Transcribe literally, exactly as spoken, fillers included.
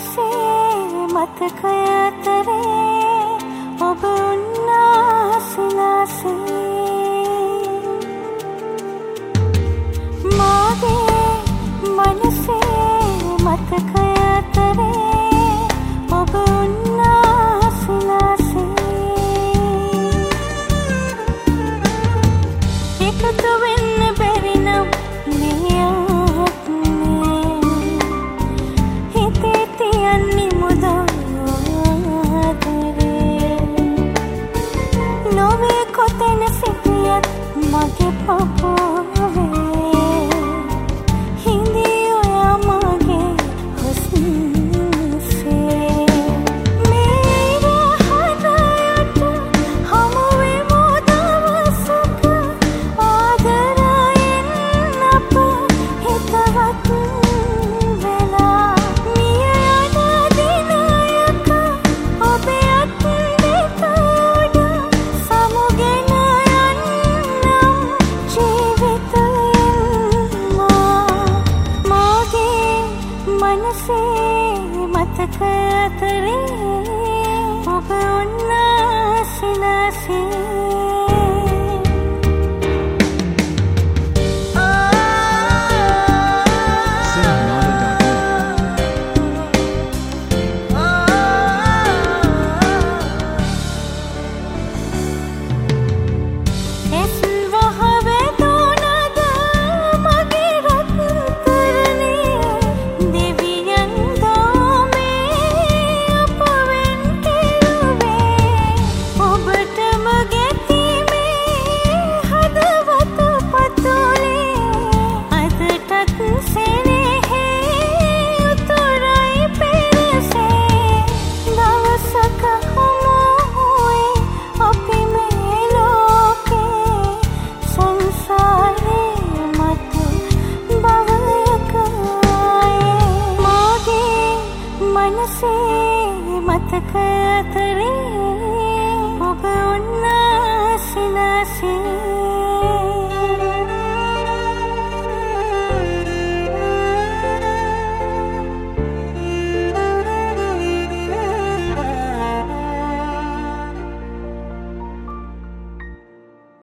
मनसे मतक अतरे ඔබ උන්නාසිනාසේ මාගේ मनසේ मतक අතරේ ඔබ උන්නාසිනාසේ එකතු වෙන්න බැරි නම් නියත්නේ හිතේ තියන්නේ මුදා කොතැන සිටියත් මගේ පපුවේ හිඳී ඔයා මගේ හුස්සේ මේ රහදයට හමුවෙමු දවසක ආදරයෙන් අප හිතවත් වෙලා මිය යන දිනයක ඔබේ අත් දෙක मतक अतरे ඔබ උන්නාසිනාසේ मतक अतरे ඔබ උන්නාසිනාසේ